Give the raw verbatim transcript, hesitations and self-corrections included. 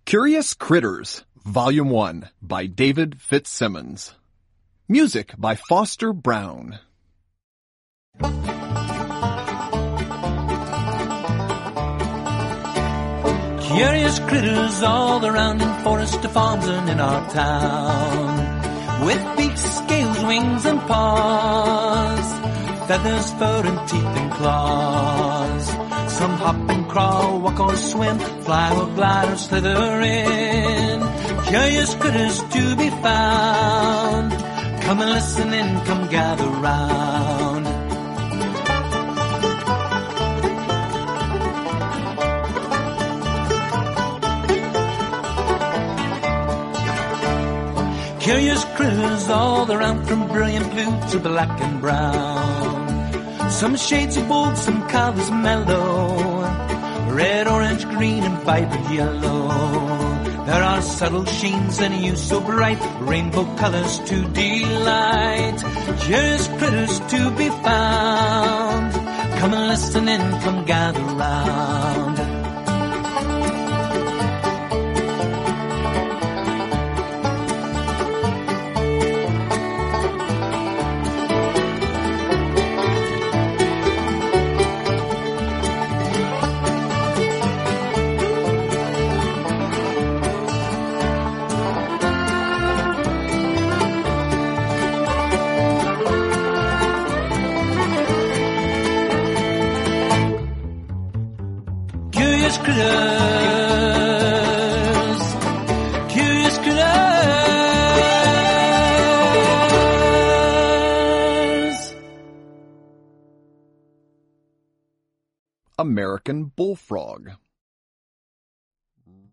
Curious Critters, Volume one, by David Fitzsimmons. Music by Foster Brown. Curious critters all around in Forester Farms and in our town, with beaks, scales, wings, and paws, feathers, fur, and teeth and claws. Some hop and crawl, walk or swim, fly or glide or slither in. Curious critters to be found. Come and listen and come gather round. Curious critters all around, from brilliant blue to black and brown. Some shades of bold, some colors mellow, red, orange, green, and vibrant yellow. There are subtle sheens and hues so bright, rainbow colors to delight. Curious critters to be found. Come and listen and come gather round. Curious critters, curious critters. American Bullfrog.